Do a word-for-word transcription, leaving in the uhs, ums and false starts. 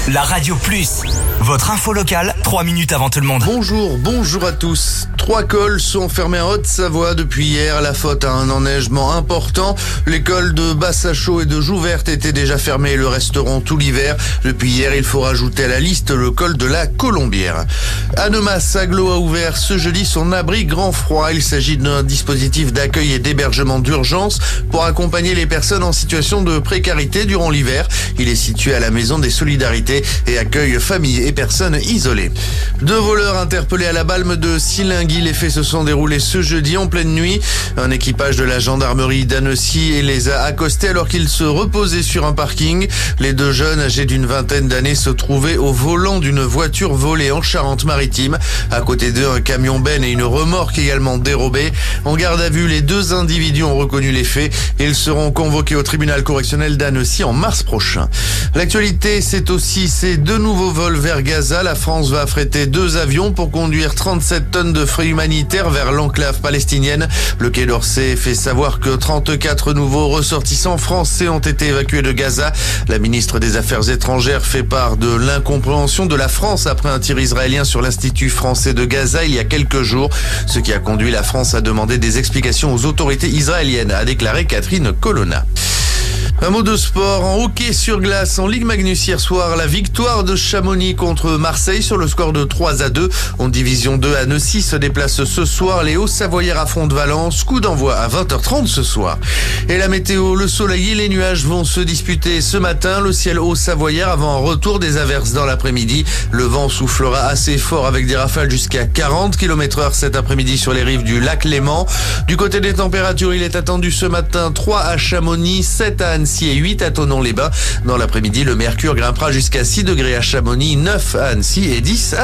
La Radio Plus, votre info locale, trois minutes avant tout le monde. Bonjour, bonjour à tous. Trois cols sont fermés en Haute-Savoie depuis hier. La faute à un enneigement important. Les cols de Bassachaux et de Jouverte étaient déjà fermés et le resteront tout l'hiver. Depuis hier, il faut rajouter à la liste le col de la Colombière. Annemasse Agglo a ouvert ce jeudi son abri grand froid. Il s'agit d'un dispositif d'accueil et d'hébergement d'urgence pour accompagner les personnes en situation de précarité durant l'hiver. Il est situé à la Maison des Solidarités et accueille familles et personnes isolées. Deux voleurs interpellés à la Balme de Silingui. Les faits se sont déroulés ce jeudi en pleine nuit. Un équipage de la gendarmerie d'Annecy les a accostés alors qu'ils se reposaient sur un parking. Les deux jeunes, âgés d'une vingtaine d'années, se trouvaient au volant d'une voiture volée en Charente-Maritime. À côté d'eux, un camion benne et une remorque également dérobée. En garde à vue, les deux individus ont reconnu les faits et ils seront convoqués au tribunal correctionnel d'Annecy en mars prochain. L'actualité, c'est aussi ces deux nouveaux vols vers Gaza. La France va affréter deux avions pour conduire trente-sept tonnes de frais humanitaires vers l'enclave palestinienne. Le Quai d'Orsay fait savoir que trente-quatre nouveaux ressortissants français ont été évacués de Gaza. La ministre des Affaires étrangères fait part de l'incompréhension de la France après un tir israélien sur l'Institut français de Gaza il y a quelques jours, ce qui a conduit la France à demander des explications aux autorités israéliennes, a déclaré Catherine Colonna. Un mot de sport, en hockey sur glace, en Ligue Magnus hier soir, la victoire de Chamonix contre Marseille sur le score de trois à deux. En Division deux, Annecy se déplace ce soir. Les Hauts-Savoyards affrontent Valence. Coup d'envoi à vingt heures trente ce soir. Et la météo, le soleil et les nuages vont se disputer ce matin. Le ciel haut-savoyard avant un retour des averses dans l'après-midi. Le vent soufflera assez fort avec des rafales jusqu'à quarante kilomètres heure cet après-midi sur les rives du lac Léman. Du côté des températures, il est attendu ce matin trois à Chamonix, sept à Annecy et huit à Thonon-les-Bains. Dans l'après-midi, le mercure grimpera jusqu'à six degrés à Chamonix, neuf à Annecy et dix à